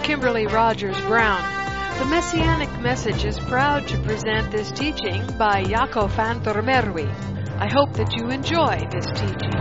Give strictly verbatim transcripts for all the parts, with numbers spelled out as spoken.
Kimberly Rogers Brown. The Messianic Message is proud to present this teaching by Jaco van der Merwe. I hope that you enjoy this teaching.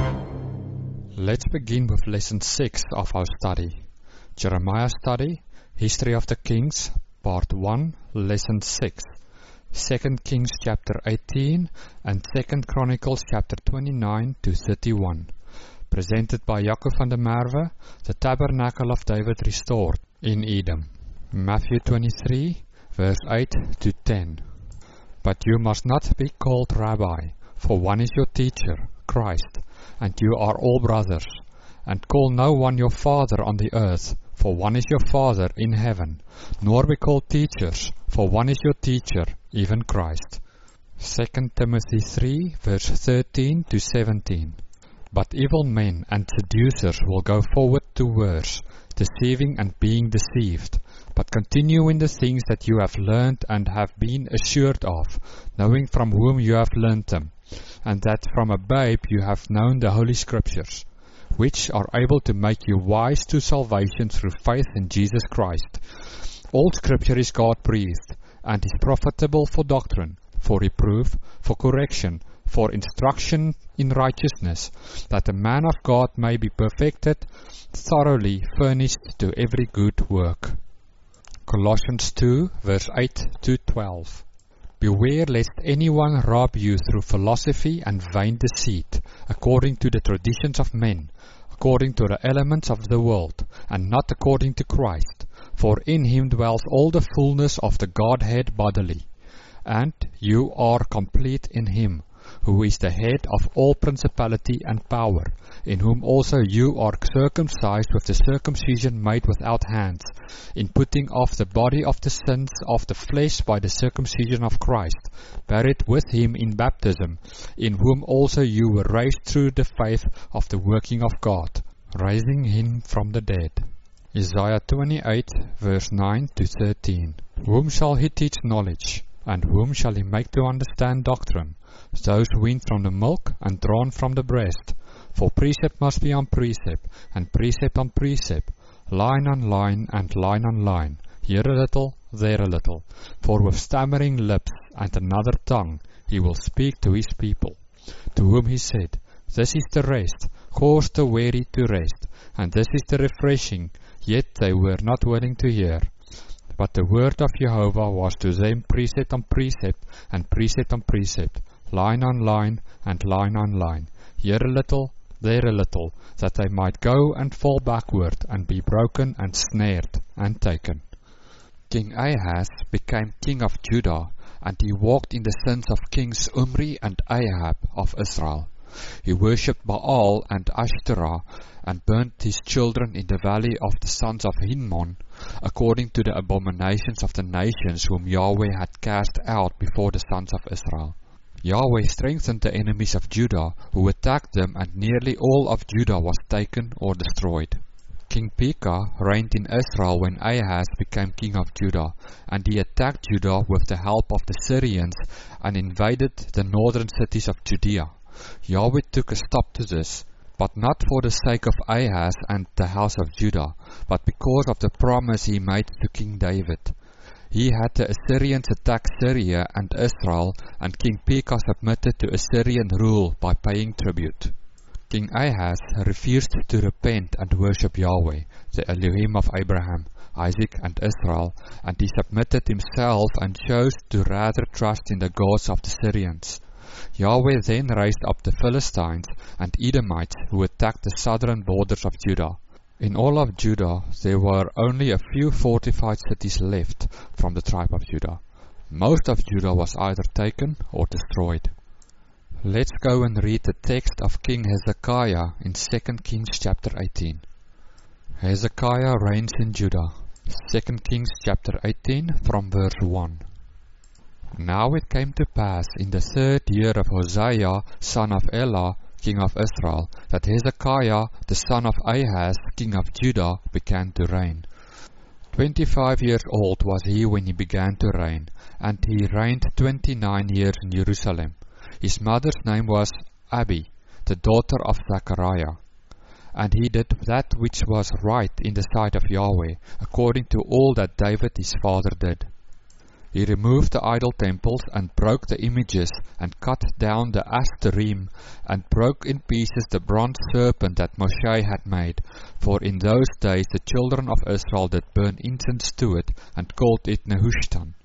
Let's begin with lesson six of our study. Jeremiah study, History of the Kings, part one, lesson six. Second Kings chapter eighteen and Second Chronicles chapter twenty-nine to thirty-one. Presented by Jaco van der Merwe, the Tabernacle of David restored in Edom. Matthew twenty-three, verse eight to ten. But you must not be called Rabbi, for one is your teacher, Christ, and you are all brothers. And call no one your father on the earth, for one is your Father in heaven. Nor be called teachers, for one is your teacher, even Christ. Second Timothy three, verse thirteen to seventeen. But evil men and seducers will go forward to worse, deceiving and being deceived. But continue in the things that you have learned and have been assured of, knowing from whom you have learned them, and that from a babe you have known the Holy Scriptures, which are able to make you wise to salvation through faith in Jesus Christ. All Scripture is God-breathed, and is profitable for doctrine, for reproof, for correction, for instruction in righteousness, that the man of God may be perfected, thoroughly furnished to every good work. Colossians two, verse eight to twelve. Beware lest anyone rob you through philosophy and vain deceit, according to the traditions of men, according to the elements of the world, and not according to Christ. For in him dwells all the fullness of the Godhead bodily. And you are complete in him, who is the head of all principality and power, in whom also you are circumcised with the circumcision made without hands, in putting off the body of the sins of the flesh by the circumcision of Christ, buried with him in baptism, in whom also you were raised through the faith of the working of God, raising him from the dead. Isaiah twenty-eight, verse nine to thirteen. Whom shall he teach knowledge, and whom shall he make to understand doctrine? Those weaned from the milk and drawn from the breast. For precept must be on precept, and precept on precept, line on line and line on line, here a little, there a little. For with stammering lips and another tongue he will speak to his people, to whom he said, This is the rest, cause the weary to rest, and this is the refreshing, yet they were not willing to hear. But the word of Jehovah was to them precept on precept, and precept on precept, line on line and line on line, here a little, there a little, that they might go and fall backward, and be broken and snared and taken. King Ahaz became king of Judah, and he walked in the sins of kings Omri and Ahab of Israel. He worshipped Baal and Ashtoreth, and burnt his children in the valley of the sons of Hinnom, according to the abominations of the nations whom Yahweh had cast out before the sons of Israel. Yahweh strengthened the enemies of Judah, who attacked them, and nearly all of Judah was taken or destroyed. King Pekah reigned in Israel when Ahaz became king of Judah, and he attacked Judah with the help of the Syrians, and invaded the northern cities of Judea. Yahweh took a stop to this, but not for the sake of Ahaz and the house of Judah, but because of the promise he made to King David. He had the Assyrians attack Syria and Israel, and King Pekah submitted to Assyrian rule by paying tribute. King Ahaz refused to repent and worship Yahweh, the Elohim of Abraham, Isaac and Israel, and he submitted himself and chose to rather trust in the gods of the Syrians. Yahweh then raised up the Philistines and Edomites, who attacked the southern borders of Judah. In all of Judah, there were only a few fortified cities left from the tribe of Judah. Most of Judah was either taken or destroyed. Let's go and read the text of King Hezekiah in Second Kings chapter eighteen. Hezekiah reigns in Judah. Second Kings chapter eighteen from verse one. Now it came to pass in the third year of Hosea, son of Elah, king of Israel, that Hezekiah, the son of Ahaz, king of Judah, began to reign. Twenty-five years old was he when he began to reign, and he reigned twenty-nine years in Jerusalem. His mother's name was Abi, the daughter of Zechariah. And he did that which was right in the sight of Yahweh, according to all that David his father did. He removed the idol temples and broke the images and cut down the Ashtarim and broke in pieces the bronze serpent that Moshe had made, for in those days the children of Israel did burn incense to it and called it Nehushtan.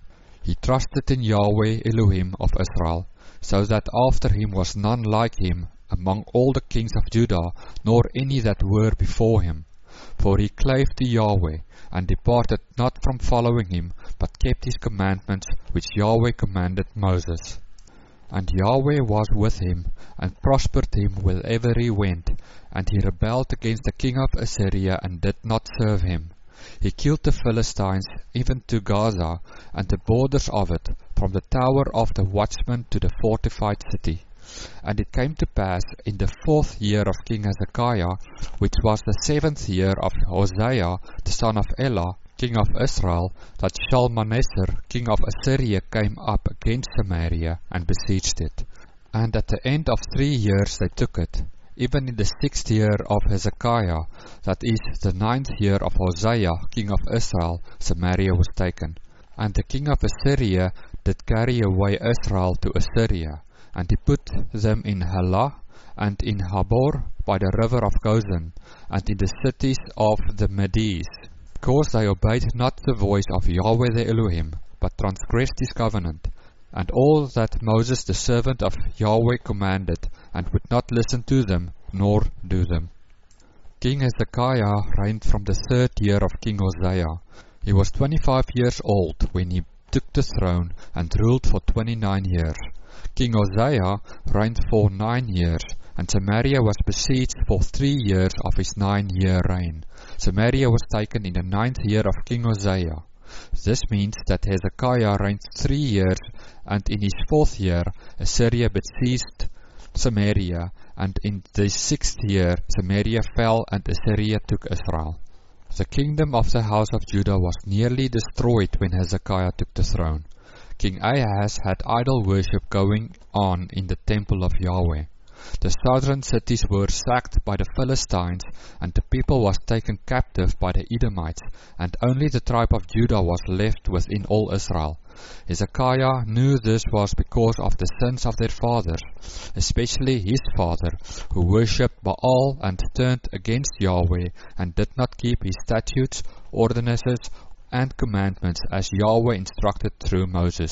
He trusted in Yahweh Elohim of Israel, so that after him was none like him among all the kings of Judah, nor any that were before him. For he clave to Yahweh, and departed not from following him, but kept his commandments which Yahweh commanded Moses. And Yahweh was with him, and prospered him wherever he went, and he rebelled against the king of Assyria, and did not serve him. He killed the Philistines, even to Gaza, and the borders of it, from the tower of the watchman to the fortified city. And it came to pass in the fourth year of King Hezekiah, which was the seventh year of Hosea the son of Elah, king of Israel, that Shalmaneser, king of Assyria, came up against Samaria and besieged it. And at the end of three years they took it. Even in the sixth year of Hezekiah, that is the ninth year of Hosea, king of Israel, Samaria was taken. And the king of Assyria did carry away Israel to Assyria, and he put them in Halah, and in Habor by the river of Gozan, and in the cities of the Medes, because they obeyed not the voice of Yahweh the Elohim, but transgressed his covenant, and all that Moses the servant of Yahweh commanded, and would not listen to them, nor do them. King Hezekiah reigned from the third year of King Hosea. He was twenty-five years old when he took the throne, and ruled for twenty-nine years. King Hosea reigned for nine years, and Samaria was besieged for three years of his nine-year reign. Samaria was taken in the ninth year of King Hosea. This means that Hezekiah reigned three years, and in his fourth year Assyria besieged Samaria, and in the sixth year Samaria fell, and Assyria took Israel. The kingdom of the house of Judah was nearly destroyed when Hezekiah took the throne. King Ahaz had idol worship going on in the temple of Yahweh. The southern cities were sacked by the Philistines, and the people was taken captive by the Edomites, and only the tribe of Judah was left within all Israel. Hezekiah knew this was because of the sins of their fathers, especially his father, who worshipped Baal and turned against Yahweh, and did not keep his statutes, ordinances, and commandments as Yahweh instructed through Moses.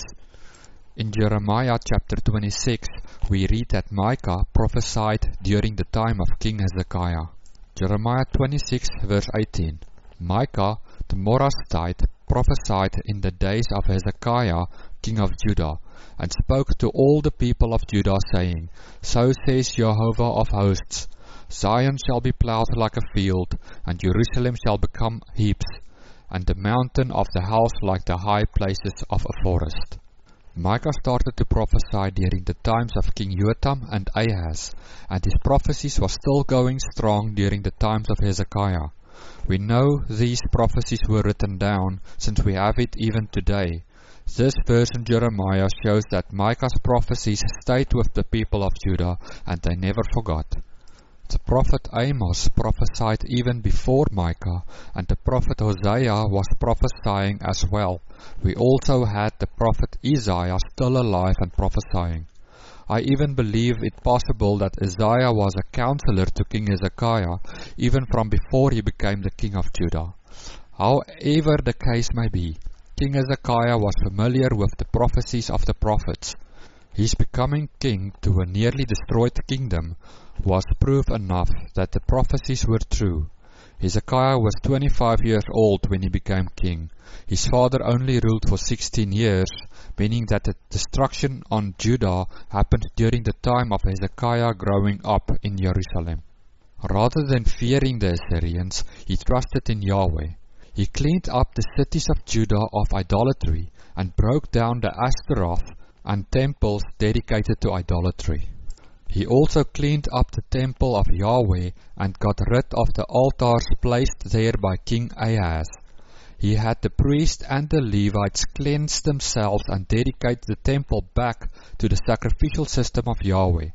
In Jeremiah chapter twenty-six, we read that Micah prophesied during the time of King Hezekiah. Jeremiah twenty-six verse eighteen. Micah the Morasthite prophesied in the days of Hezekiah, king of Judah, and spoke to all the people of Judah, saying, So says Jehovah of hosts, Zion shall be plowed like a field, and Jerusalem shall become heaps, and the mountain of the house like the high places of a forest. Micah started to prophesy during the times of King Jotham and Ahaz, and his prophecies were still going strong during the times of Hezekiah. We know these prophecies were written down, since we have it even today. This verse in Jeremiah shows that Micah's prophecies stayed with the people of Judah, and they never forgot. The prophet Amos prophesied even before Micah, and the prophet Hosea was prophesying as well. We also had the prophet Isaiah still alive and prophesying. I even believe it possible that Isaiah was a counselor to King Hezekiah, even from before he became the king of Judah. However the case may be, King Hezekiah was familiar with the prophecies of the prophets. His becoming king to a nearly destroyed kingdom was proof enough that the prophecies were true. Hezekiah was twenty-five years old when he became king. His father only ruled for sixteen years, meaning that the destruction on Judah happened during the time of Hezekiah growing up in Jerusalem. Rather than fearing the Assyrians, he trusted in Yahweh. He cleaned up the cities of Judah of idolatry and broke down the Ashtaroth and temples dedicated to idolatry. He also cleaned up the temple of Yahweh and got rid of the altars placed there by King Ahaz. He had the priests and the Levites cleanse themselves and dedicate the temple back to the sacrificial system of Yahweh.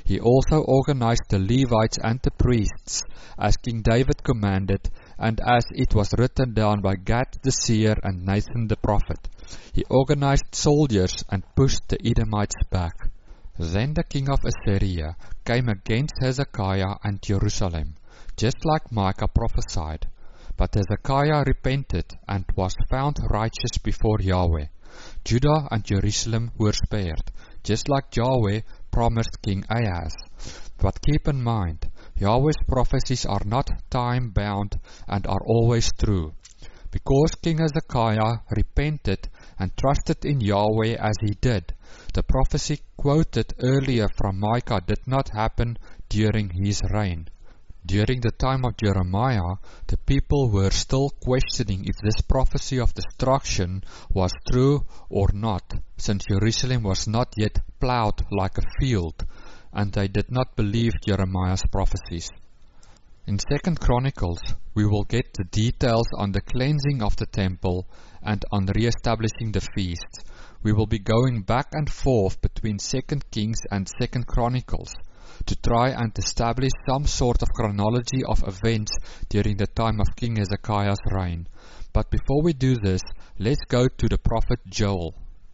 He also organized the Levites and the priests, as King David commanded, and as it was written down by Gad the seer and Nathan the prophet. He organized soldiers and pushed the Edomites back. Then the king of Assyria came against Hezekiah and Jerusalem, just like Micah prophesied. But Hezekiah repented and was found righteous before Yahweh. Judah and Jerusalem were spared, just like Yahweh promised King Ahaz. But keep in mind, Yahweh's prophecies are not time-bound and are always true. Because King Hezekiah repented and trusted in Yahweh as he did, the prophecy quoted earlier from Micah did not happen during his reign. During the time of Jeremiah, the people were still questioning if this prophecy of destruction was true or not, since Jerusalem was not yet plowed like a field, and they did not believe Jeremiah's prophecies. In Second Chronicles, we will get the details on the cleansing of the temple and on re-establishing the feasts. We will be going back and forth between Second Kings and Second Chronicles to try and establish some sort of chronology of events during the time of King Hezekiah's reign. But before we do this, let's go to the prophet Joel.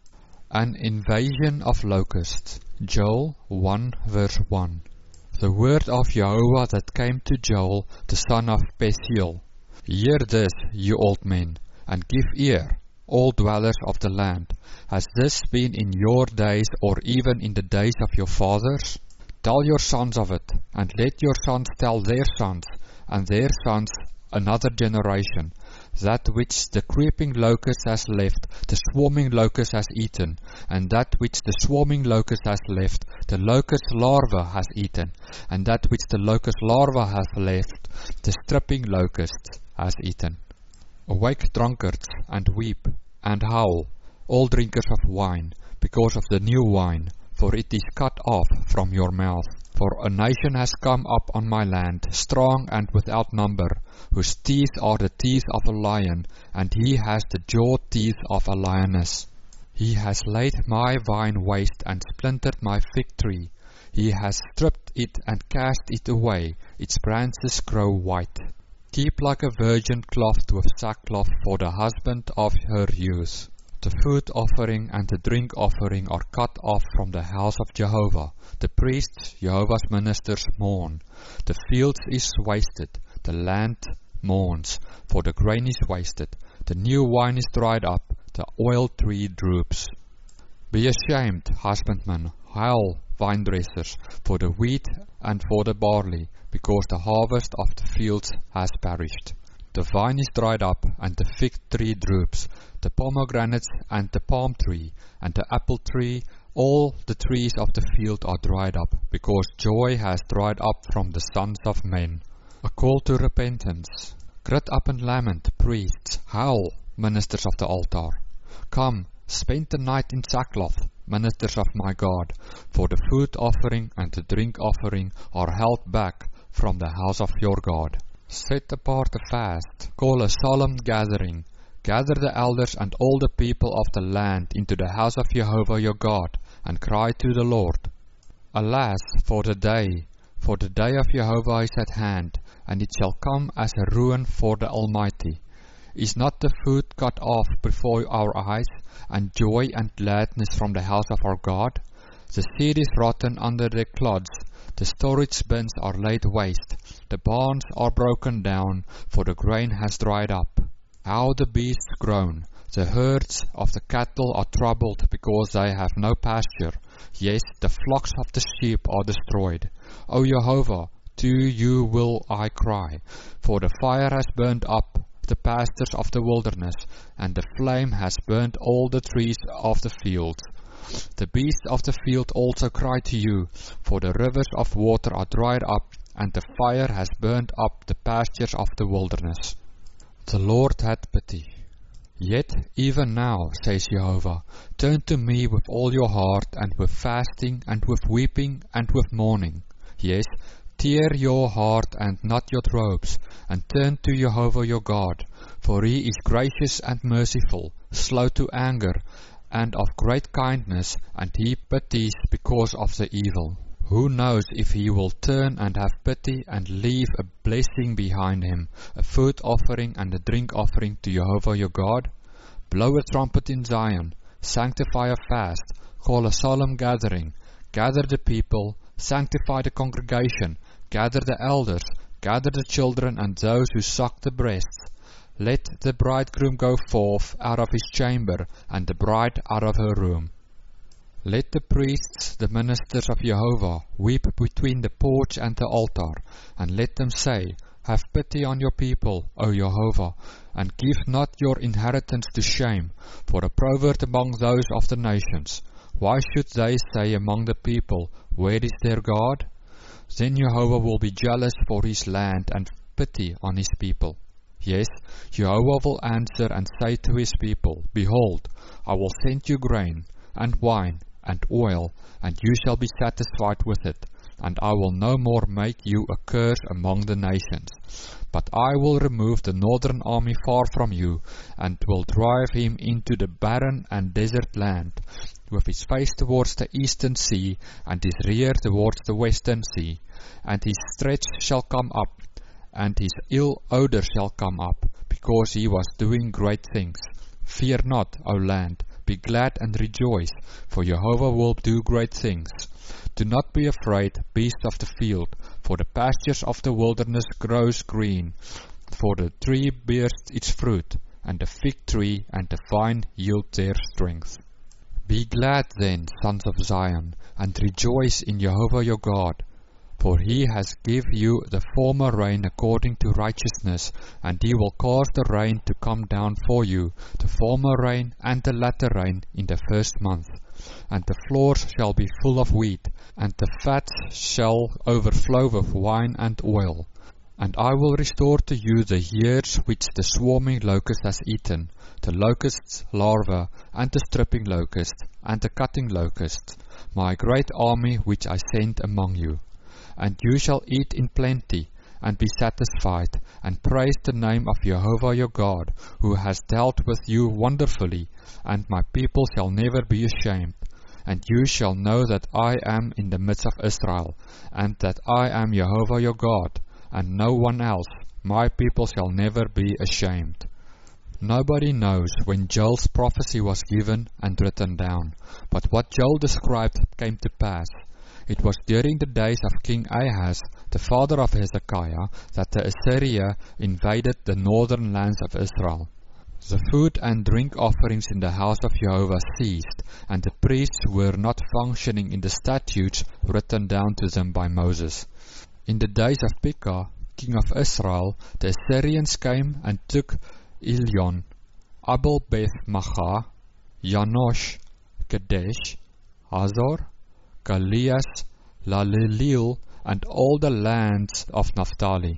An invasion of locusts. Joel one verse one. The word of Jehovah that came to Joel, the son of Pethiel. Hear this, you old men, and give ear, all dwellers of the land. Has this been in your days, or even in the days of your fathers? Tell your sons of it, and let your sons tell their sons, and their sons another generation, that which the creeping locust has left, the swarming locust has eaten, and that which the swarming locust has left, the locust larva has eaten, and that which the locust larva has left, the stripping locust has eaten. Awake drunkards, and weep, and howl, all drinkers of wine, because of the new wine, for it is cut off from your mouth. For a nation has come up on my land, strong and without number, whose teeth are the teeth of a lion, and he has the jaw teeth of a lioness. He has laid my vine waste and splintered my fig tree. He has stripped it and cast it away, its branches grow white. Keep like a virgin clothed with sackcloth for the husband of her youth. The food offering and the drink offering are cut off from the house of Jehovah. The priests, Jehovah's ministers, mourn. The field is wasted, the land mourns, for the grain is wasted. The new wine is dried up, the oil tree droops. Be ashamed, husbandmen, howl, vine dressers, for the wheat and for the barley, because the harvest of the fields has perished. The vine is dried up, and the fig tree droops, the pomegranates and the palm tree, and the apple tree, all the trees of the field are dried up, because joy has dried up from the sons of men. A call to repentance. Gird up and lament, priests, howl, ministers of the altar. Come, spend the night in sackcloth, ministers of my God, for the food offering and the drink offering are held back from the house of your God. Set apart a fast, call a solemn gathering, gather the elders and all the people of the land into the house of Jehovah your God, and cry to the Lord. Alas, for the day, for the day of Jehovah is at hand, and it shall come as a ruin for the Almighty. Is not the food cut off before our eyes, and joy and gladness from the house of our God? The seed is rotten under the clods, the storage bins are laid waste, the barns are broken down, for the grain has dried up. How the beasts groan, the herds of the cattle are troubled because they have no pasture. Yes, the flocks of the sheep are destroyed. O Jehovah, to you will I cry, for the fire has burned up the pastures of the wilderness, and the flame has burnt all the trees of the field. The beasts of the field also cry to you, for the rivers of water are dried up, and the fire has burnt up the pastures of the wilderness. The Lord had pity. Yet even now, says Jehovah, turn to me with all your heart, and with fasting, and with weeping, and with mourning. Yes, tear your heart and not your robes, and turn to Jehovah your God, for he is gracious and merciful, slow to anger, and of great kindness, and he pities because of the evil. Who knows if he will turn and have pity and leave a blessing behind him, a food offering and a drink offering to Jehovah your God? Blow a trumpet in Zion, sanctify a fast, call a solemn gathering, gather the people, sanctify the congregation, gather the elders, gather the children and those who suck the breasts. Let the bridegroom go forth out of his chamber, and the bride out of her room. Let the priests, the ministers of Jehovah, weep between the porch and the altar, and let them say, Have pity on your people, O Jehovah, and give not your inheritance to shame, for a proverb among those of the nations. Why should they say among the people, Where is their God? Then Jehovah will be jealous for his land and pity on his people. Yes, Jehovah will answer and say to his people, Behold, I will send you grain, and wine, and oil, and you shall be satisfied with it, and I will no more make you a curse among the nations. But I will remove the northern army far from you, and will drive him into the barren and desert land, with his face towards the eastern sea, and his rear towards the western sea. And his stretch shall come up, and his ill odor shall come up, because he was doing great things. Fear not, O land, be glad and rejoice, for Jehovah will do great things. Do not be afraid, beast of the field, for the pastures of the wilderness grows green, for the tree bears its fruit, and the fig tree and the vine yield their strength. Be glad then, sons of Zion, and rejoice in Jehovah your God, for he has given you the former rain according to righteousness, and he will cause the rain to come down for you, the former rain and the latter rain in the first month. And the floors shall be full of wheat, and the fats shall overflow with wine and oil. And I will restore to you the years which the swarming locust has eaten, the locust's larva, and the stripping locust, and the cutting locust, my great army which I sent among you. And you shall eat in plenty, and be satisfied, and praise the name of Jehovah your God, who has dealt with you wonderfully, and my people shall never be ashamed. And you shall know that I am in the midst of Israel, and that I am Jehovah your God, and no one else. My people shall never be ashamed. Nobody knows when Joel's prophecy was given and written down, but what Joel described came to pass. It was during the days of King Ahaz, the father of Hezekiah, that the Assyria invaded the northern lands of Israel. The food and drink offerings in the house of Jehovah ceased, and the priests were not functioning in the statutes written down to them by Moses. In the days of Pekah, king of Israel, the Assyrians came and took Ilion, Abel-Beth-Maachah, Janosh, Kadesh, Hazor, Kalias, Lalileel, and all the lands of Naphtali.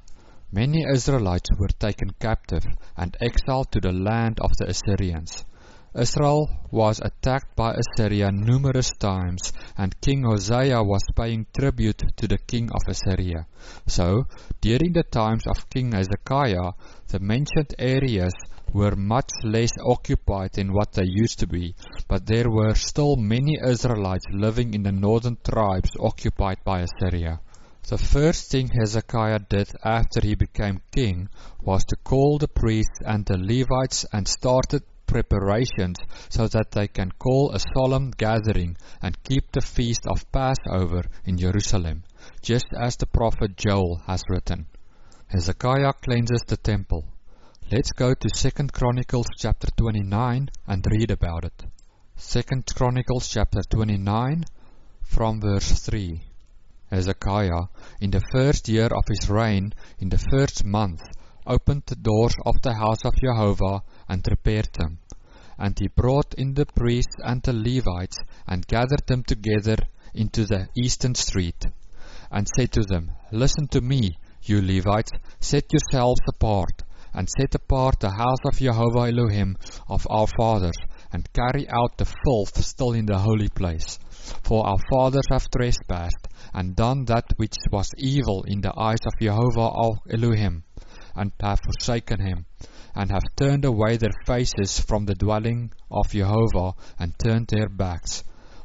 Many Israelites were taken captive and exiled to the land of the Assyrians. Israel was attacked by Assyria numerous times, and King Hosea was paying tribute to the king of Assyria. So, during the times of King Hezekiah, the mentioned areas were much less occupied than what they used to be, but there were still many Israelites living in the northern tribes occupied by Assyria. The first thing Hezekiah did after he became king was to call the priests and the Levites and started preparations so that they can call a solemn gathering and keep the feast of Passover in Jerusalem, just as the prophet Joel has written. Hezekiah cleanses the temple. Let's go to Second Chronicles chapter twenty-nine and read about it. Second Chronicles chapter twenty-nine from verse three. Hezekiah, in the first year of his reign, in the first month, opened the doors of the house of Jehovah and repaired them. And he brought in the priests and the Levites and gathered them together into the eastern street, and said to them, Listen to me, you Levites, set yourselves apart, and set apart the house of Jehovah Elohim of our fathers, and carry out the filth still in the holy place. For our fathers have trespassed, and done that which was evil in the eyes of Jehovah our Elohim, and have forsaken him, and have turned away their faces from the dwelling of Jehovah, and turned their backs.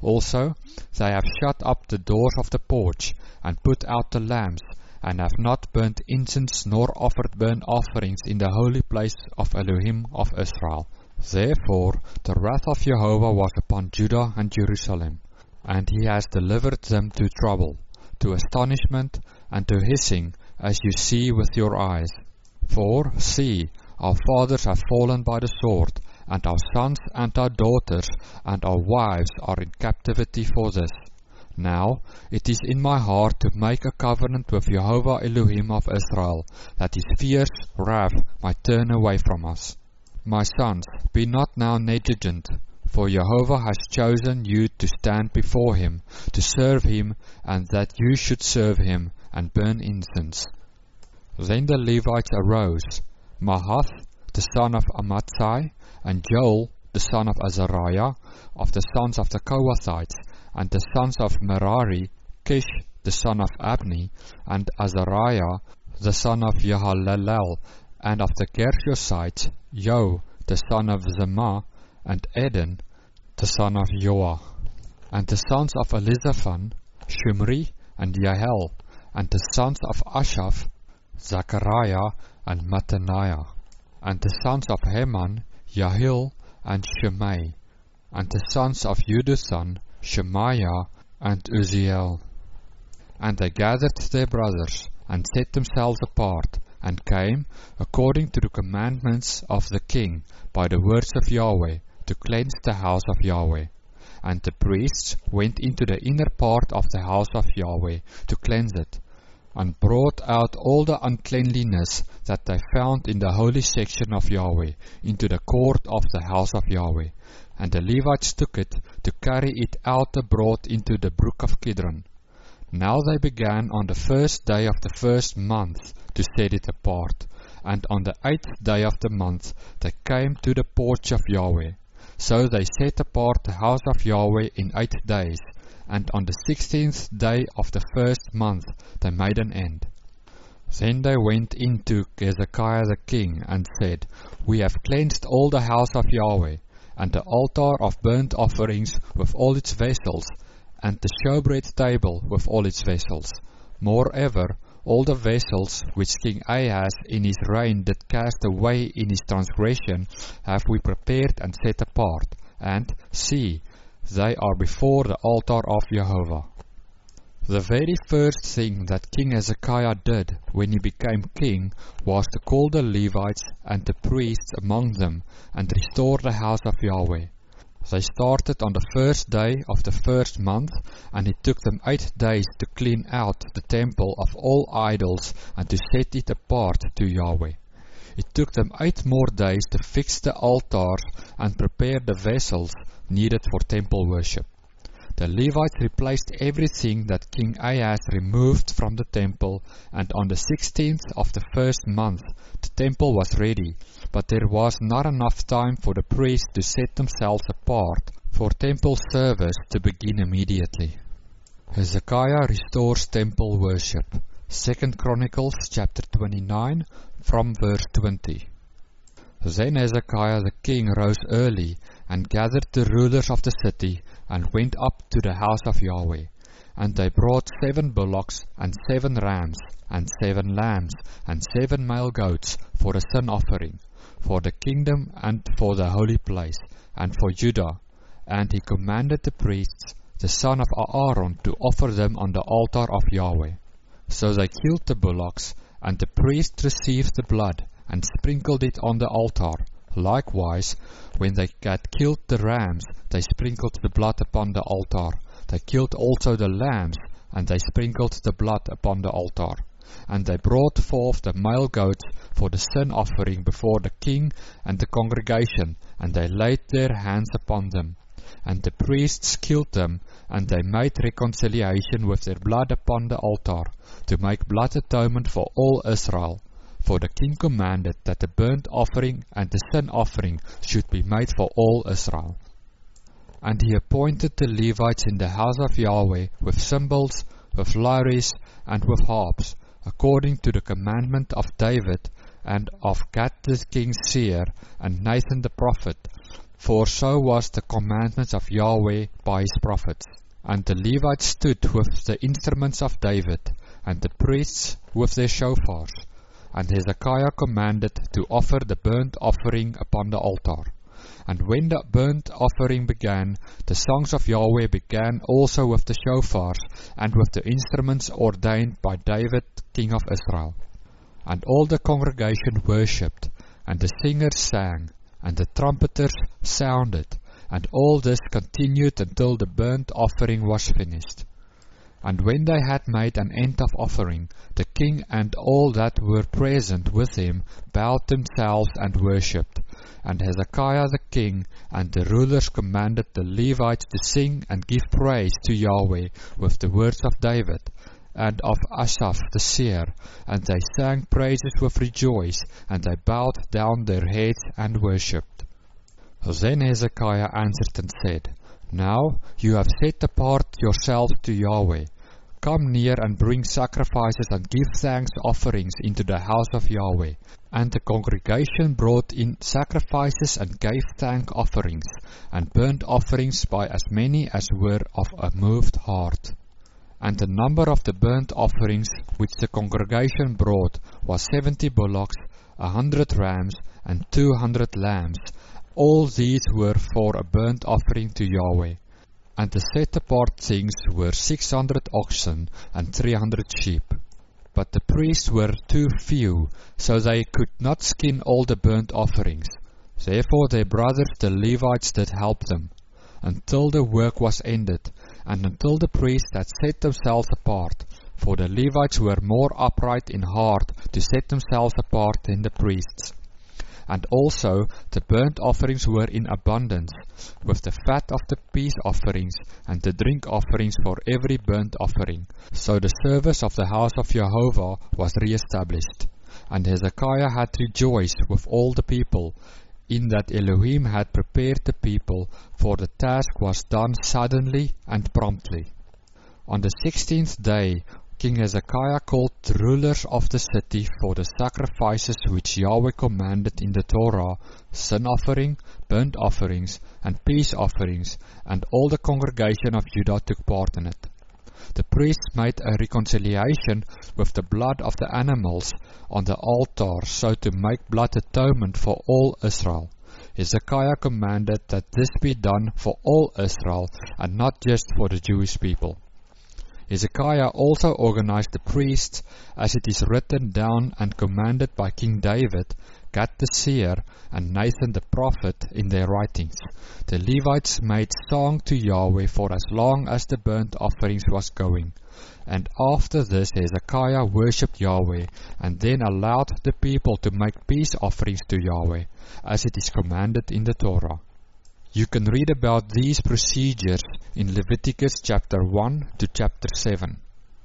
Also, they have shut up the doors of the porch, and put out the lamps, and have not burnt incense nor offered burnt offerings in the holy place of Elohim of Israel. Therefore the wrath of Jehovah was upon Judah and Jerusalem, and he has delivered them to trouble, to astonishment, and to hissing, as you see with your eyes. For, see, our fathers have fallen by the sword, and our sons and our daughters and our wives are in captivity for this. Now it is in my heart to make a covenant with Jehovah Elohim of Israel, that his fierce wrath might turn away from us. My sons, be not now negligent, for Jehovah has chosen you to stand before him, to serve him, and that you should serve him, and burn incense. Then the Levites arose, Mahath, the son of Amatsai, and Joel, the son of Azariah, of the sons of the Kohathites, and the sons of Merari, Kish, the son of Abni, and Azariah, the son of Jehalalel, and of the Gershosites, Yo, the son of Zemah, and Eden, the son of Joah, and the sons of Elizaphan, Shumri, and Yahel, and the sons of Ashaph, Zechariah, and Mattaniah, and the sons of Heman, Yahil, and Shimei, and the sons of Jeduthun, Shemaiah, and Uzziel. And they gathered their brothers, and set themselves apart, and came, according to the commandments of the king, by the words of Yahweh, to cleanse the house of Yahweh. And the priests went into the inner part of the house of Yahweh, to cleanse it, and brought out all the uncleanliness that they found in the holy section of Yahweh, into the court of the house of Yahweh. And the Levites took it, to carry it out abroad into the brook of Kidron. Now they began on the first day of the first month to set it apart, and on the eighth day of the month they came to the porch of Yahweh. So they set apart the house of Yahweh in eight days, and on the sixteenth day of the first month they made an end. Then they went in to Hezekiah the king, and said, We have cleansed all the house of Yahweh, and the altar of burnt offerings with all its vessels, and the showbread table with all its vessels. Moreover, all the vessels which King Ahaz in his reign did cast away in his transgression have we prepared and set apart, and, see, they are before the altar of Jehovah. The very first thing that King Hezekiah did when he became king was to call the Levites and the priests among them, and restore the house of Yahweh. They started on the first day of the first month, and it took them eight days to clean out the temple of all idols and to set it apart to Yahweh. It took them eight more days to fix the altars and prepare the vessels needed for temple worship. The Levites replaced everything that King Ahaz removed from the temple, and on the sixteenth of the first month the temple was ready, but there was not enough time for the priests to set themselves apart for temple service to begin immediately. Hezekiah restores temple worship. Second Chronicles chapter twenty-nine from verse twenty. Then Hezekiah the king rose early, and gathered the rulers of the city, and went up to the house of Yahweh. And they brought seven bullocks, and seven rams, and seven lambs, and seven male goats for a sin offering, for the kingdom and for the holy place, and for Judah. And he commanded the priests, the son of Aaron, to offer them on the altar of Yahweh. So they killed the bullocks, and the priests received the blood, and sprinkled it on the altar. Likewise, when they had killed the rams, they sprinkled the blood upon the altar. They killed also the lambs, and they sprinkled the blood upon the altar. And they brought forth the male goats for the sin offering before the king and the congregation, and they laid their hands upon them. And the priests killed them, and they made reconciliation with their blood upon the altar, to make blood atonement for all Israel. For the king commanded that the burnt offering and the sin offering should be made for all Israel. And he appointed the Levites in the house of Yahweh with cymbals, with lyres, and with harps, according to the commandment of David, and of Gad the king's seer, and Nathan the prophet, for so was the commandment of Yahweh by his prophets. And the Levites stood with the instruments of David, and the priests with their shofars. And Hezekiah commanded to offer the burnt offering upon the altar. And when the burnt offering began, the songs of Yahweh began also with the shofars, and with the instruments ordained by David, king of Israel. And all the congregation worshipped, and the singers sang, and the trumpeters sounded, and all this continued until the burnt offering was finished. And when they had made an end of offering, the king and all that were present with him bowed themselves and worshipped. And Hezekiah the king and the rulers commanded the Levites to sing and give praise to Yahweh with the words of David and of Asaph the seer, and they sang praises with rejoice, and they bowed down their heads and worshipped. Then Hezekiah answered and said, Now you have set apart yourselves to Yahweh. Come near and bring sacrifices and give thanks offerings into the house of Yahweh. And the congregation brought in sacrifices and gave thank offerings, and burnt offerings by as many as were of a moved heart. And the number of the burnt offerings which the congregation brought was seventy bullocks, a hundred rams, and two hundred lambs. All these were for a burnt offering to Yahweh. And the set-apart things were six hundred oxen and three hundred sheep. But the priests were too few, so they could not skin all the burnt offerings. Therefore their brothers the Levites did help them, until the work was ended, and until the priests had set themselves apart. For the Levites were more upright in heart to set themselves apart than the priests. And also the burnt offerings were in abundance, with the fat of the peace offerings, and the drink offerings for every burnt offering. So the service of the house of Jehovah was re-established. And Hezekiah had rejoiced with all the people, in that Elohim had prepared the people, for the task was done suddenly and promptly. On the sixteenth day King Hezekiah called the rulers of the city for the sacrifices which Yahweh commanded in the Torah, sin offering, burnt offerings, and peace offerings, and all the congregation of Judah took part in it. The priests made a reconciliation with the blood of the animals on the altar, so to make blood atonement for all Israel. Hezekiah commanded that this be done for all Israel, and not just for the Jewish people. Hezekiah also organized the priests, as it is written down and commanded by King David, Gad the seer, and Nathan the prophet in their writings. The Levites made song to Yahweh for as long as the burnt offerings was going. And after this Hezekiah worshipped Yahweh, and then allowed the people to make peace offerings to Yahweh, as it is commanded in the Torah. You can read about these procedures in Leviticus chapter one to chapter seven.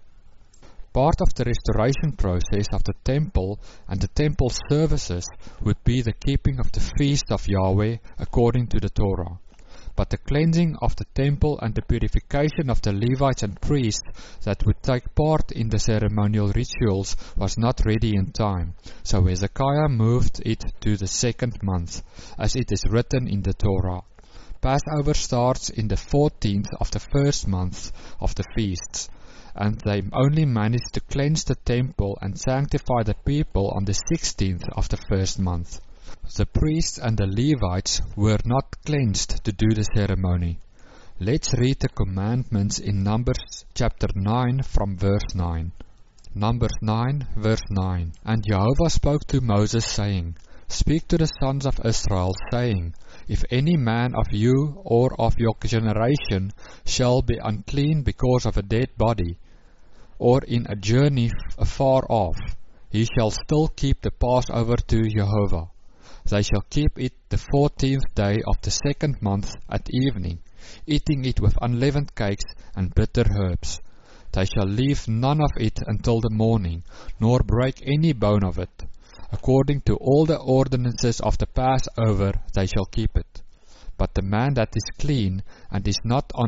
Part of the restoration process of the temple and the temple services would be the keeping of the feast of Yahweh according to the Torah. But the cleansing of the temple and the purification of the Levites and priests that would take part in the ceremonial rituals was not ready in time, so Hezekiah moved it to the second month, as it is written in the Torah. Passover starts in the fourteenth of the first month of the feasts, and they only managed to cleanse the temple and sanctify the people on the sixteenth of the first month. The priests and the Levites were not cleansed to do the ceremony. Let's read the commandments in Numbers chapter nine from verse nine. Numbers nine verse nine. And Jehovah spoke to Moses, saying, Speak to the sons of Israel, saying, If any man of you or of your generation shall be unclean because of a dead body, or in a journey afar off, he shall still keep the Passover to Jehovah. They shall keep it the fourteenth day of the second month at evening, eating it with unleavened cakes and bitter herbs. They shall leave none of it until the morning, nor break any bone of it. According to all the ordinances of the Passover, they shall keep it. But the man that is clean, and is not on a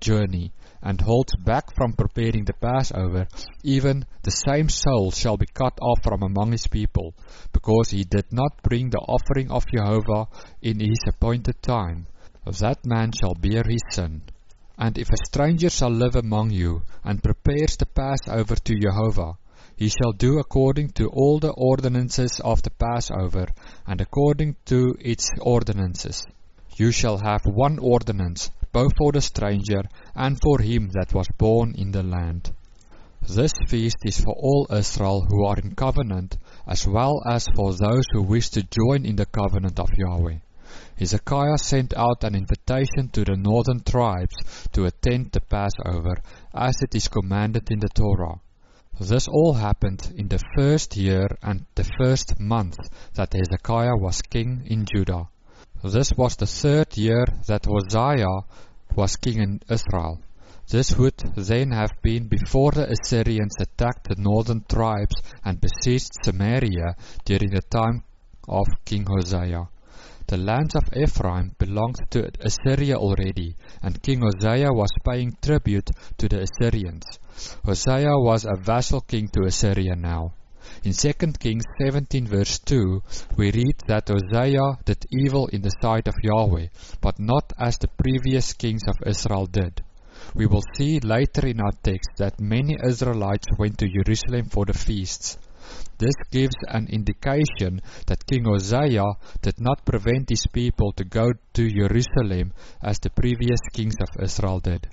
journey, and holds back from preparing the Passover, even the same soul shall be cut off from among his people, because he did not bring the offering of Jehovah in his appointed time. That man shall bear his sin. And if a stranger shall live among you, and prepares the Passover to Jehovah, he shall do according to all the ordinances of the Passover, and according to its ordinances. You shall have one ordinance, both for the stranger and for him that was born in the land. This feast is for all Israel who are in covenant, as well as for those who wish to join in the covenant of Yahweh. Hezekiah sent out an invitation to the northern tribes to attend the Passover, as it is commanded in the Torah. This all happened in the first year and the first month that Hezekiah was king in Judah. This was the third year that Hosea was king in Israel. This would then have been before the Assyrians attacked the northern tribes and besieged Samaria during the time of King Hosea. The lands of Ephraim belonged to Assyria already, and King Hosea was paying tribute to the Assyrians. Hosea was a vassal king to Assyria now. In Second Kings seventeen verse two, we read that Hosea did evil in the sight of Yahweh, but not as the previous kings of Israel did. We will see later in our text that many Israelites went to Jerusalem for the feasts. This gives an indication that King Hosea did not prevent his people to go to Jerusalem as the previous kings of Israel did.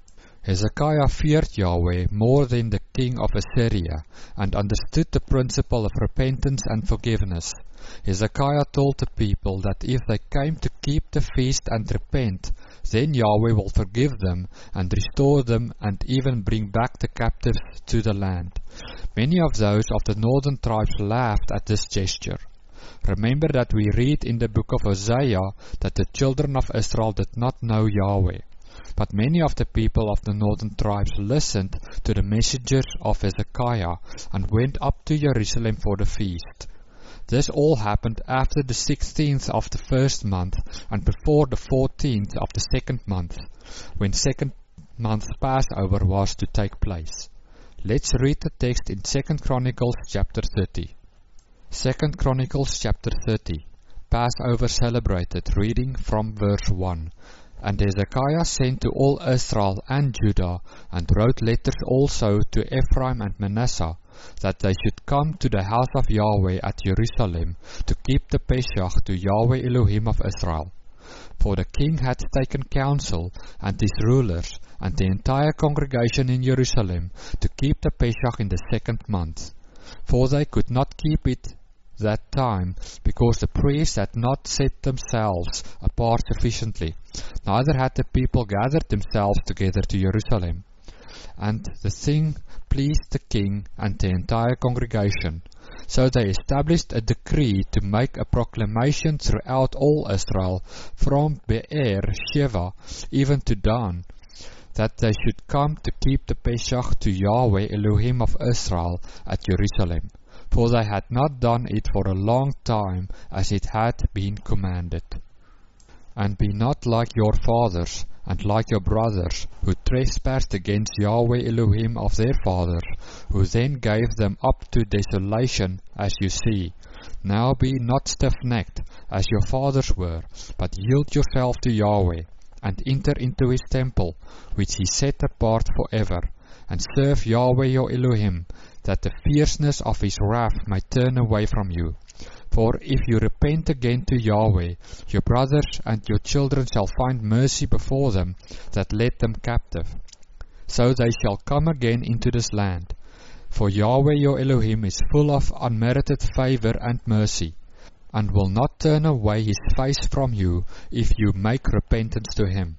Hezekiah feared Yahweh more than the king of Assyria, and understood the principle of repentance and forgiveness. Hezekiah told the people that if they came to keep the feast and repent, then Yahweh will forgive them and restore them and even bring back the captives to the land. Many of those of the northern tribes laughed at this gesture. Remember that we read in the book of Hosea that the children of Israel did not know Yahweh. But many of the people of the northern tribes listened to the messengers of Hezekiah and went up to Jerusalem for the feast. This all happened after the sixteenth of the first month and before the fourteenth of the second month, when second month Passover was to take place. Let's read the text in Second Chronicles chapter thirty. Second Chronicles chapter thirty. Passover celebrated, reading from verse one. And Hezekiah sent to all Israel and Judah, and wrote letters also to Ephraim and Manasseh, that they should come to the house of Yahweh at Jerusalem, to keep the Pesach to Yahweh Elohim of Israel. For the king had taken counsel, and his rulers, and the entire congregation in Jerusalem, to keep the Pesach in the second month. For they could not keep it that time, because the priests had not set themselves apart sufficiently, neither had the people gathered themselves together to Jerusalem. And the thing pleased the king and the entire congregation. So they established a decree to make a proclamation throughout all Israel, from Be'er Sheva even to Dan, that they should come to keep the Pesach to Yahweh Elohim of Israel at Jerusalem. For they had not done it for a long time, as it had been commanded. And be not like your fathers, and like your brothers, who trespassed against Yahweh Elohim of their fathers, who then gave them up to desolation, as you see. Now be not stiff-necked, as your fathers were, but yield yourself to Yahweh, and enter into his temple, which he set apart forever, and serve Yahweh your Elohim, that the fierceness of his wrath may turn away from you. For if you repent again to Yahweh, your brothers and your children shall find mercy before them that led them captive. So they shall come again into this land. For Yahweh your Elohim is full of unmerited favor and mercy, and will not turn away his face from you if you make repentance to him.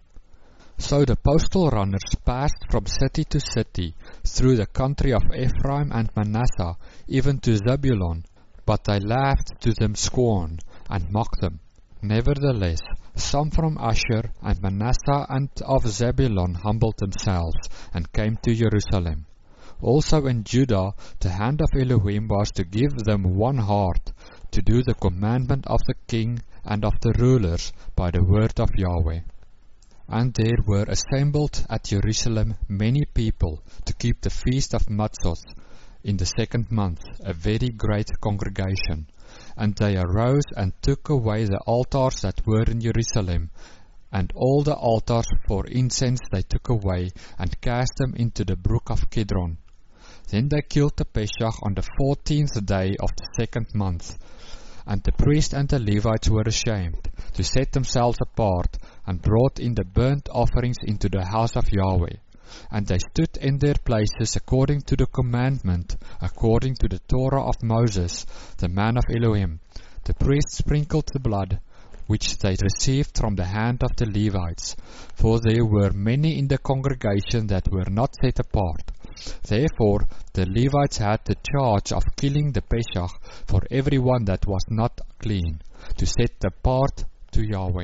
So the postal runners passed from city to city, through the country of Ephraim and Manasseh, even to Zebulun, but they laughed to them scorn, and mocked them. Nevertheless, some from Asher and Manasseh and of Zebulun humbled themselves, and came to Jerusalem. Also in Judah the hand of Elohim was to give them one heart, to do the commandment of the king and of the rulers by the word of Yahweh. And there were assembled at Jerusalem many people to keep the feast of Matzot in the second month, a very great congregation. And they arose and took away the altars that were in Jerusalem, and all the altars for incense they took away, and cast them into the brook of Kidron. Then they killed the Pesach on the fourteenth day of the second month. And the priests and the Levites were ashamed to set themselves apart, and brought in the burnt offerings into the house of Yahweh. And they stood in their places according to the commandment, according to the Torah of Moses, the man of Elohim. The priests sprinkled the blood, which they received from the hand of the Levites, for there were many in the congregation that were not set apart. Therefore the Levites had the charge of killing the Pesach for everyone that was not clean, to set apart to Yahweh.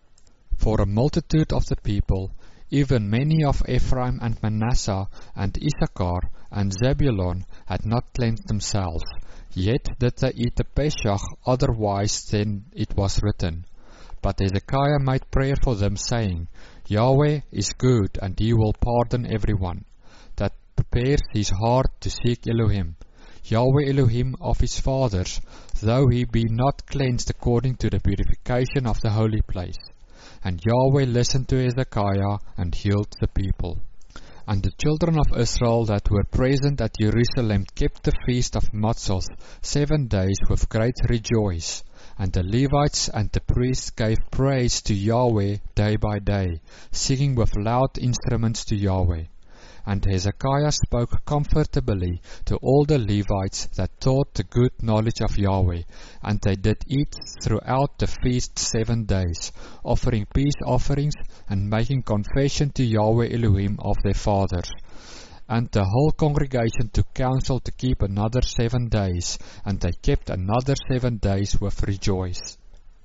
For a multitude of the people, even many of Ephraim and Manasseh and Issachar and Zebulun, had not cleansed themselves, yet did they eat the Pesach otherwise than it was written. But Hezekiah made prayer for them, saying, Yahweh is good, and he will pardon everyone that prepares his heart to seek Elohim, Yahweh Elohim of his fathers, though he be not cleansed according to the purification of the holy place. And Yahweh listened to Hezekiah and healed the people. And the children of Israel that were present at Jerusalem kept the feast of Matzot seven days with great rejoice. And the Levites and the priests gave praise to Yahweh day by day, singing with loud instruments to Yahweh. And Hezekiah spoke comfortably to all the Levites that taught the good knowledge of Yahweh, and they did eat throughout the feast seven days, offering peace offerings and making confession to Yahweh Elohim of their fathers. And the whole congregation took counsel to keep another seven days, and they kept another seven days with rejoice.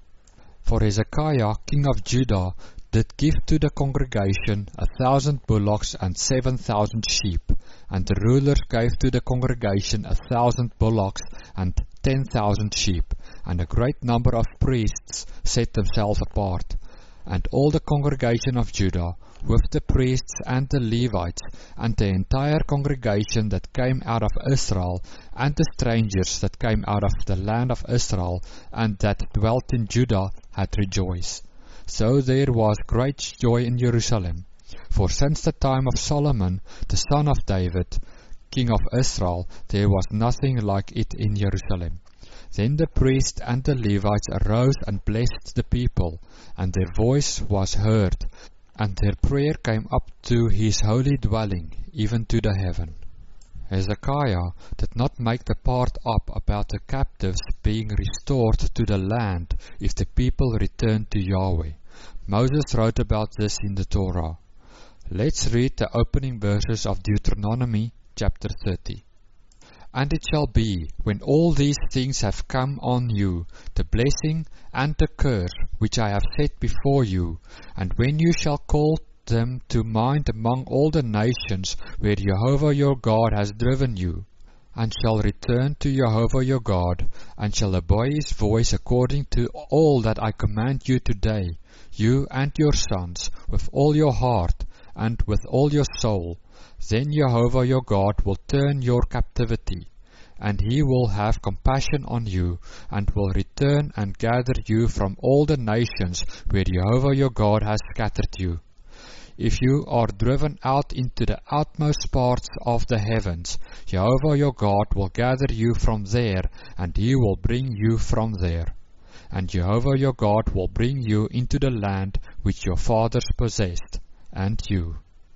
For Hezekiah, king of Judah, did give to the congregation a thousand bullocks and seven thousand sheep, and the rulers gave to the congregation a thousand bullocks and ten thousand sheep, and a great number of priests set themselves apart. And all the congregation of Judah, with the priests and the Levites, and the entire congregation that came out of Israel, and the strangers that came out of the land of Israel, and that dwelt in Judah, had rejoiced. So there was great joy in Jerusalem. For since the time of Solomon, the son of David, king of Israel, there was nothing like it in Jerusalem. Then the priests and the Levites arose and blessed the people, and their voice was heard, and their prayer came up to his holy dwelling, even to the heaven. Hezekiah did not make the part up about the captives being restored to the land if the people returned to Yahweh. Moses wrote about this in the Torah. Let's read the opening verses of Deuteronomy chapter thirty. And it shall be, when all these things have come on you, the blessing and the curse which I have set before you, and when you shall call them to mind among all the nations where Jehovah your God has driven you, and shall return to Jehovah your God, and shall obey his voice according to all that I command you today, you and your sons, with all your heart, and with all your soul, then Jehovah your God will turn your captivity, and he will have compassion on you, and will return and gather you from all the nations where Jehovah your God has scattered you. If you are driven out into the outmost parts of the heavens, Jehovah your God will gather you from there, and he will bring you from there. And Jehovah your God will bring you into the land which your fathers possessed, and you.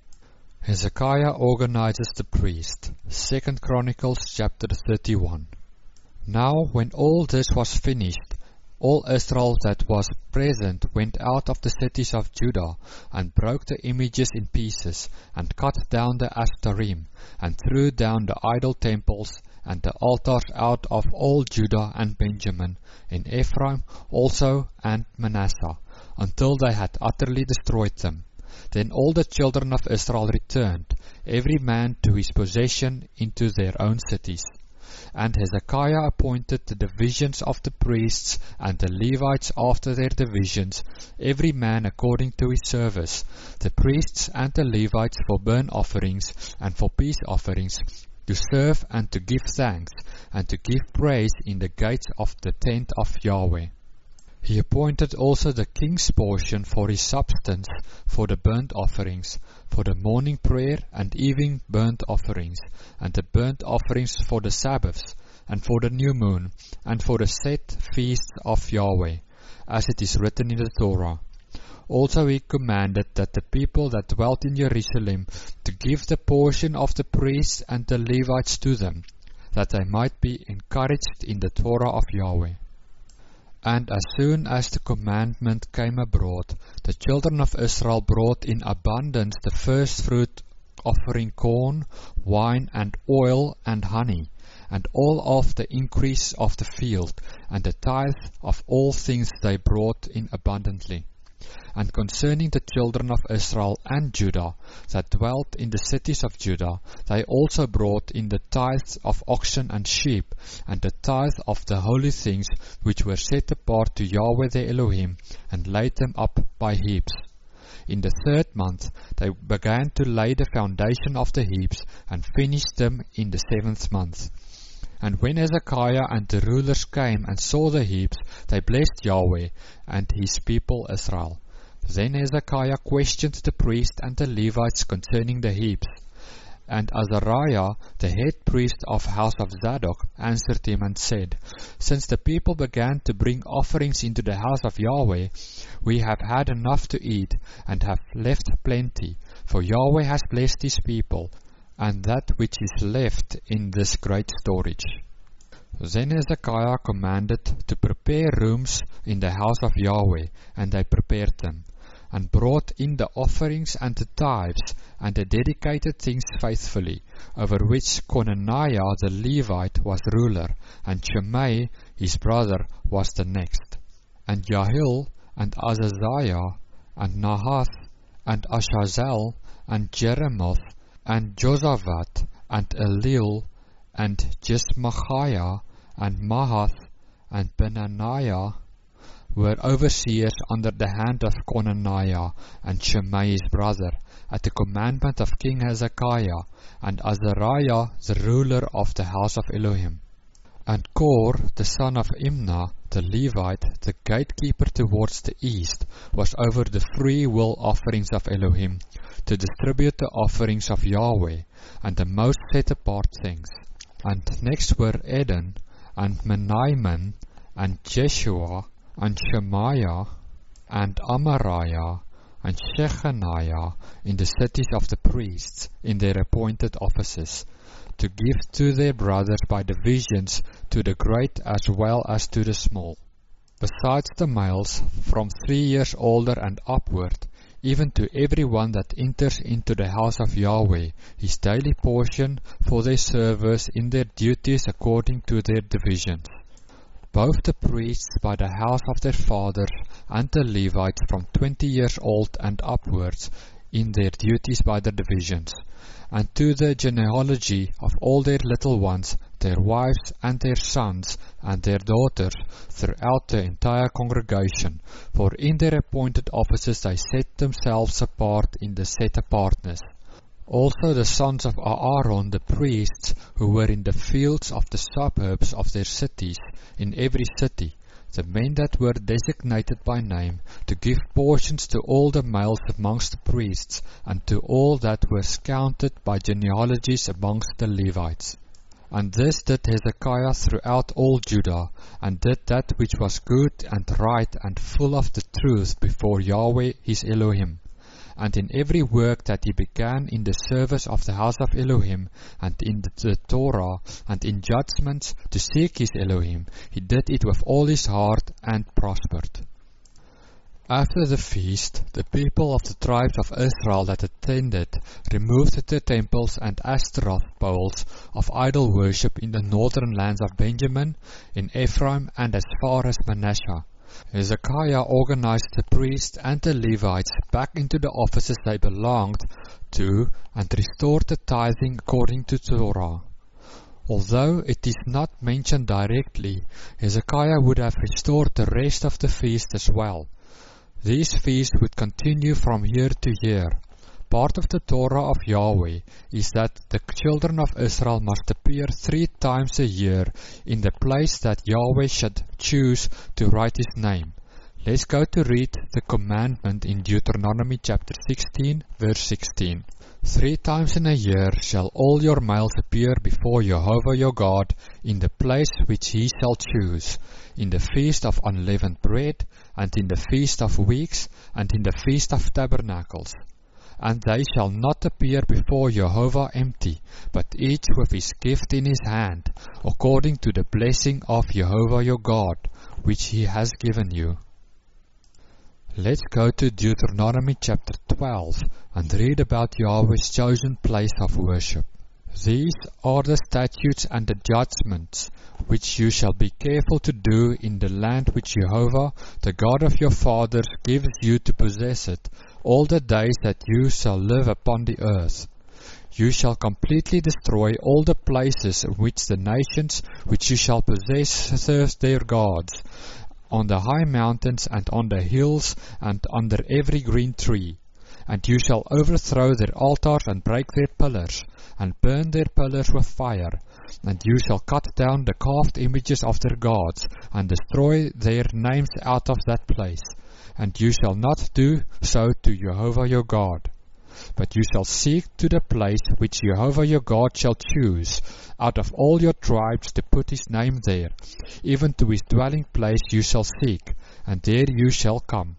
Hezekiah organizes the priest. Second Chronicles chapter thirty-one. Now when all this was finished, all Israel that was present went out of the cities of Judah, and broke the images in pieces, and cut down the Ashtarim, and threw down the idol temples, and the altars out of all Judah and Benjamin, in Ephraim also and Manasseh, until they had utterly destroyed them. Then all the children of Israel returned, every man to his possession into their own cities. And Hezekiah appointed the divisions of the priests and the Levites after their divisions, every man according to his service, the priests and the Levites for burnt offerings and for peace offerings, to serve and to give thanks, and to give praise in the gates of the tent of Yahweh. He appointed also the king's portion for his substance, for the burnt offerings, for the morning prayer and evening burnt offerings, and the burnt offerings for the Sabbaths, and for the new moon, and for the set feasts of Yahweh, as it is written in the Torah. Also he commanded that the people that dwelt in Jerusalem to give the portion of the priests and the Levites to them, that they might be encouraged in the Torah of Yahweh. And as soon as the commandment came abroad, the children of Israel brought in abundance the first fruit, offering corn, wine, and oil, and honey, and all of the increase of the field, and the tithe of all things they brought in abundantly. And concerning the children of Israel and Judah that dwelt in the cities of Judah, they also brought in the tithes of oxen and sheep, and the tithe of the holy things which were set apart to Yahweh their Elohim, and laid them up by heaps. In the third month they began to lay the foundation of the heaps, and finished them in the seventh month. And when Hezekiah and the rulers came and saw the heaps, they blessed Yahweh and his people Israel. Then Hezekiah questioned the priests and the Levites concerning the heaps. And Azariah, the head priest of house of Zadok, answered him and said, Since the people began to bring offerings into the house of Yahweh, we have had enough to eat, and have left plenty, for Yahweh has blessed his people, and that which is left in this great storage. Then Hezekiah commanded to prepare rooms in the house of Yahweh, and they prepared them, and brought in the offerings and the tithes, and the dedicated things faithfully, over which Conaniah the Levite was ruler, and Shimei his brother was the next. And Jahil, and Azaziah, and Nahath, and Ashazel, and Jeremoth, and Josaphat, and Elil, and Jesmachiah, and Mahath, and Benaniah were overseers under the hand of Conaniah and Shimei his brother, at the commandment of King Hezekiah, and Azariah the ruler of the house of Elohim. And Kor, the son of Imnah, the Levite, the gatekeeper towards the east, was over the free will offerings of Elohim, to distribute the offerings of Yahweh, and the most set apart things. And next were Eden, and Menaiman, and Jeshua, and Shemaiah, and Amariah, and Shechaniah, in the cities of the priests, in their appointed offices, to give to their brothers by divisions, to the great as well as to the small. Besides the males, from three years older and upward, even to every one that enters into the house of Yahweh, his daily portion for their service in their duties according to their divisions. Both the priests by the house of their fathers, and the Levites from twenty years old and upwards, in their duties by the divisions, and to the genealogy of all their little ones, their wives and their sons and their daughters, throughout the entire congregation, for in their appointed offices they set themselves apart in the set apartness. Also the sons of Aaron the priests, who were in the fields of the suburbs of their cities, in every city, the men that were designated by name, to give portions to all the males amongst the priests, and to all that were counted by genealogies amongst the Levites. And this did Hezekiah throughout all Judah, and did that which was good and right and full of the truth before Yahweh his Elohim. And in every work that he began in the service of the house of Elohim, and in the Torah, and in judgments to seek his Elohim, he did it with all his heart, and prospered. After the feast, the people of the tribes of Israel that attended removed the temples and Ashtaroth poles of idol worship in the northern lands of Benjamin, in Ephraim, and as far as Manasseh. Hezekiah organized the priests and the Levites back into the offices they belonged to, and restored the tithing according to Torah. Although it is not mentioned directly, Hezekiah would have restored the rest of the feast as well. These feasts would continue from year to year. Part of the Torah of Yahweh is that the children of Israel must appear three times a year in the place that Yahweh should choose to write His name. Let's go to read the commandment in Deuteronomy chapter sixteen, verse sixteen. Three times in a year shall all your males appear before Jehovah your God in the place which He shall choose, in the feast of unleavened bread, and in the feast of weeks, and in the feast of tabernacles. And they shall not appear before Jehovah empty, but each with his gift in his hand, according to the blessing of Jehovah your God, which He has given you. Let's go to Deuteronomy chapter twelve and read about Yahweh's chosen place of worship. These are the statutes and the judgments which you shall be careful to do in the land which Jehovah, the God of your fathers, gives you to possess it, all the days that you shall live upon the earth. You shall completely destroy all the places in which the nations which you shall possess serve their gods, on the high mountains and on the hills and under every green tree. And you shall overthrow their altars and break their pillars, and burn their pillars with fire. And you shall cut down the carved images of their gods, and destroy their names out of that place. And you shall not do so to Jehovah your God. But you shall seek to the place which Jehovah your God shall choose, out of all your tribes to put His name there, even to His dwelling place you shall seek, and there you shall come.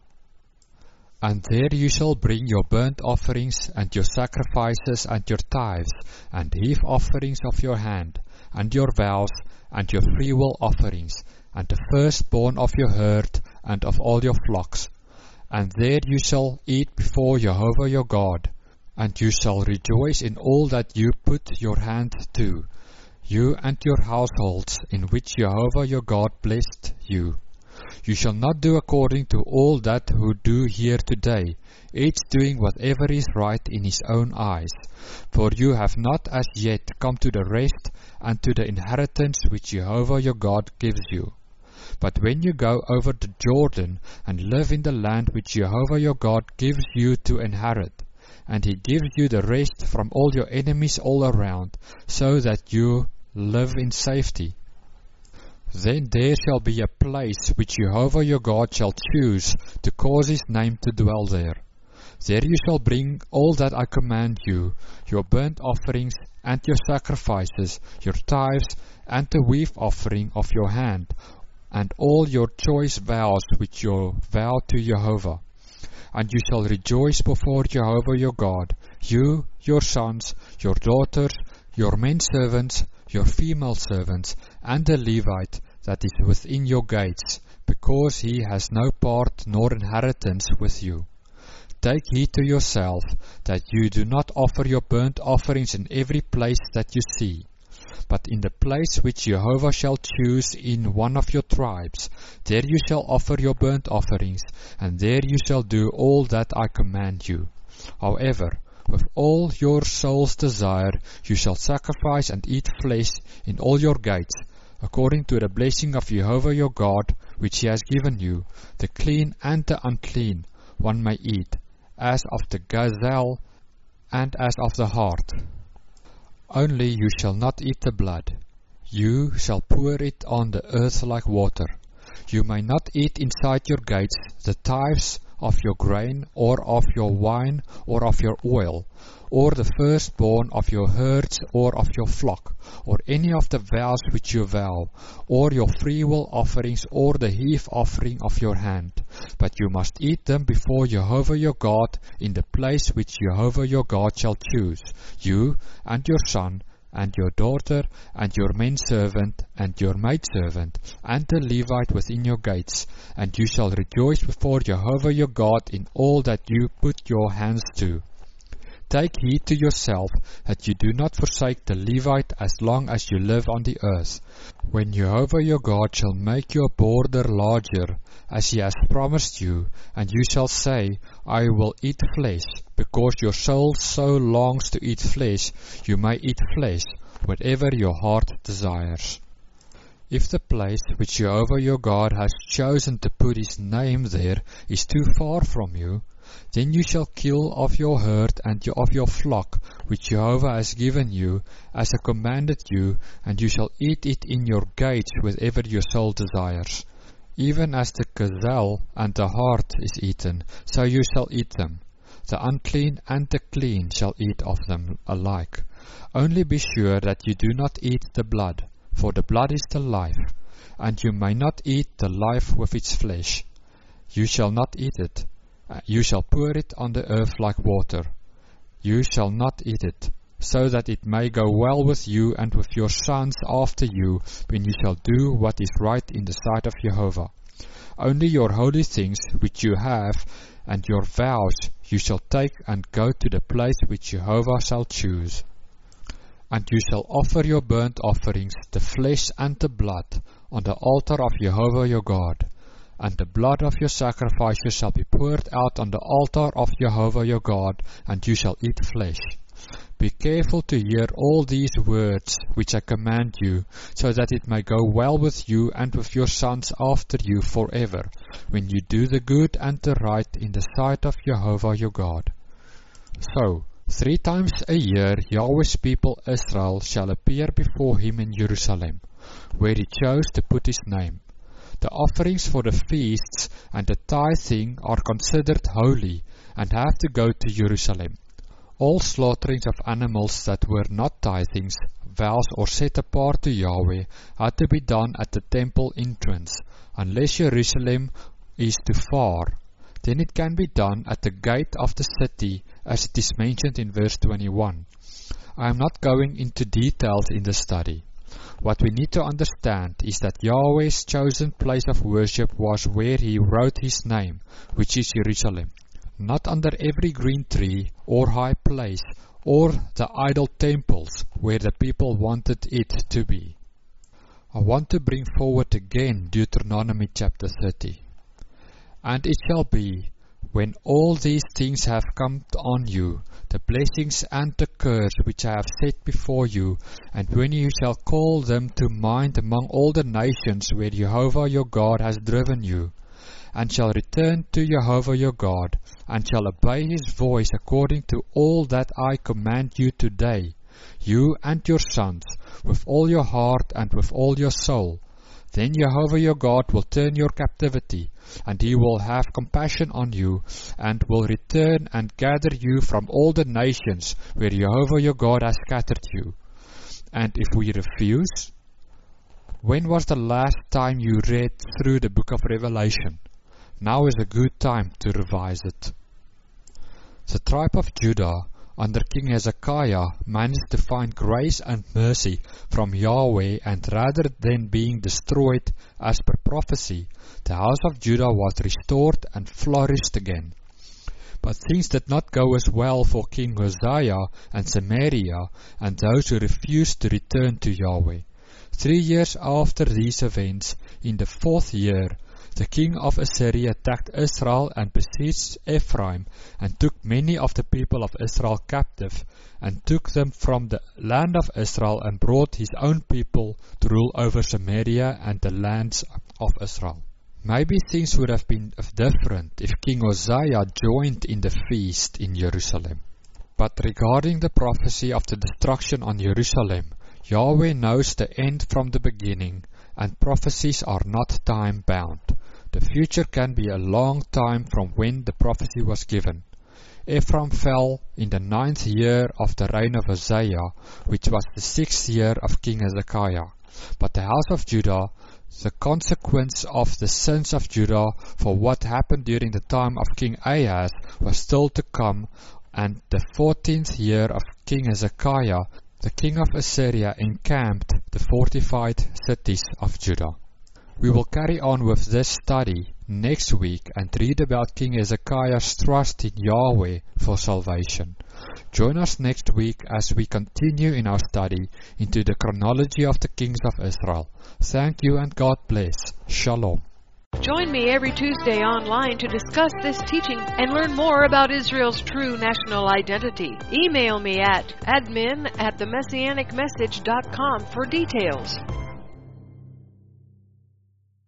And there you shall bring your burnt offerings, and your sacrifices, and your tithes, and heave offerings of your hand, and your vows, and your freewill offerings, and the firstborn of your herd, and of all your flocks. And there you shall eat before Jehovah your God, and you shall rejoice in all that you put your hand to, you and your households, in which Jehovah your God blessed you. You shall not do according to all that who do here today, each doing whatever is right in his own eyes. For you have not as yet come to the rest and to the inheritance which Jehovah your God gives you. But when you go over the Jordan and live in the land which Jehovah your God gives you to inherit, and He gives you the rest from all your enemies all around, so that you live in safety, then there shall be a place which Jehovah your God shall choose to cause His name to dwell there. There you shall bring all that I command you, your burnt offerings and your sacrifices, your tithes and the weave offering of your hand, and all your choice vows which you vow to Jehovah. And you shall rejoice before Jehovah your God, you, your sons, your daughters, your men servants, your female servants, and the Levite that is within your gates, because he has no part nor inheritance with you. Take heed to yourself, that you do not offer your burnt offerings in every place that you see, but in the place which Jehovah shall choose in one of your tribes, there you shall offer your burnt offerings, and there you shall do all that I command you. However, with all your soul's desire you shall sacrifice and eat flesh in all your gates, according to the blessing of Jehovah your God, which He has given you. The clean and the unclean one may eat, as of the gazelle and as of the hart. Only you shall not eat the blood. You shall pour it on the earth like water. You may not eat inside your gates the tithes of your grain, or of your wine, or of your oil, or the firstborn of your herds, or of your flock, or any of the vows which you vow, or your freewill offerings, or the heave offering of your hand. But you must eat them before Jehovah your God in the place which Jehovah your God shall choose, you and your son, and your daughter, and your manservant, and your maidservant, and the Levite within your gates, and you shall rejoice before Jehovah your God in all that you put your hands to. Take heed to yourself, that you do not forsake the Levite as long as you live on the earth. When Jehovah your God shall make your border larger, as He has promised you, and you shall say, I will eat flesh, because your soul so longs to eat flesh, you may eat flesh, whatever your heart desires. If the place which Jehovah your God has chosen to put his name there is too far from you, then you shall kill of your herd and of your flock which Jehovah has given you, as I commanded you, and you shall eat it in your gates whatever your soul desires. Even as the gazelle and the hart is eaten, so you shall eat them. The unclean and the clean shall eat of them alike. Only be sure that you do not eat the blood, for the blood is the life, and you may not eat the life with its flesh. You shall not eat it. You shall pour it on the earth like water. You shall not eat it, so that it may go well with you and with your sons after you, when you shall do what is right in the sight of Jehovah. Only your holy things which you have, and your vows you shall take and go to the place which Jehovah shall choose. And you shall offer your burnt offerings, the flesh and the blood, on the altar of Jehovah your God. And the blood of your sacrifices shall be poured out on the altar of Jehovah your God, and you shall eat flesh. Be careful to hear all these words which I command you, so that it may go well with you and with your sons after you forever, when you do the good and the right in the sight of Jehovah your God. So, three times a year Yahweh's people Israel shall appear before him in Jerusalem, where he chose to put his name. The offerings for the feasts and the tithing are considered holy, and have to go to Jerusalem. All slaughterings of animals that were not tithings, vows or set apart to Yahweh, had to be done at the temple entrance, unless Jerusalem is too far. Then it can be done at the gate of the city, as it is mentioned in verse twenty-one. I am not going into details in the study. What we need to understand is that Yahweh's chosen place of worship was where he wrote his name, which is Jerusalem. Not under every green tree or high place or the idol temples where the people wanted it to be. I want to bring forward again Deuteronomy chapter thirty. And it shall be, when all these things have come on you, the blessings and the curse which I have set before you, and when you shall call them to mind among all the nations where Jehovah your God has driven you, and shall return to Jehovah your God, and shall obey his voice according to all that I command you today, you and your sons, with all your heart and with all your soul, then Jehovah your God will turn your captivity, and he will have compassion on you, and will return and gather you from all the nations where Jehovah your God has scattered you. And if we refuse, when was the last time you read through the book of Revelation? Now is a good time to revise it. The tribe of Judah under King Hezekiah managed to find grace and mercy from Yahweh, and rather than being destroyed as per prophecy, the house of Judah was restored and flourished again. But things did not go as well for King Uzziah and Samaria and those who refused to return to Yahweh. Three years after these events, in the fourth year, the king of Assyria attacked Israel and besieged Ephraim, and took many of the people of Israel captive, and took them from the land of Israel, and brought his own people to rule over Samaria and the lands of Israel. Maybe things would have been different if King Uzziah joined in the feast in Jerusalem. But regarding the prophecy of the destruction on Jerusalem, Yahweh knows the end from the beginning, and prophecies are not time-bound. The future can be a long time from when the prophecy was given. Ephraim fell in the ninth year of the reign of Uzziah, which was the sixth year of King Hezekiah. But the house of Judah, the consequence of the sins of Judah for what happened during the time of King Ahaz, was still to come, and the fourteenth year of King Hezekiah, the king of Assyria encamped the fortified cities of Judah. We will carry on with this study next week and read about King Hezekiah's trust in Yahweh for salvation. Join us next week as we continue in our study into the chronology of the kings of Israel. Thank you and God bless. Shalom. Join me every Tuesday online to discuss this teaching and learn more about Israel's true national identity. Email me at admin at the messianic message dot com for details.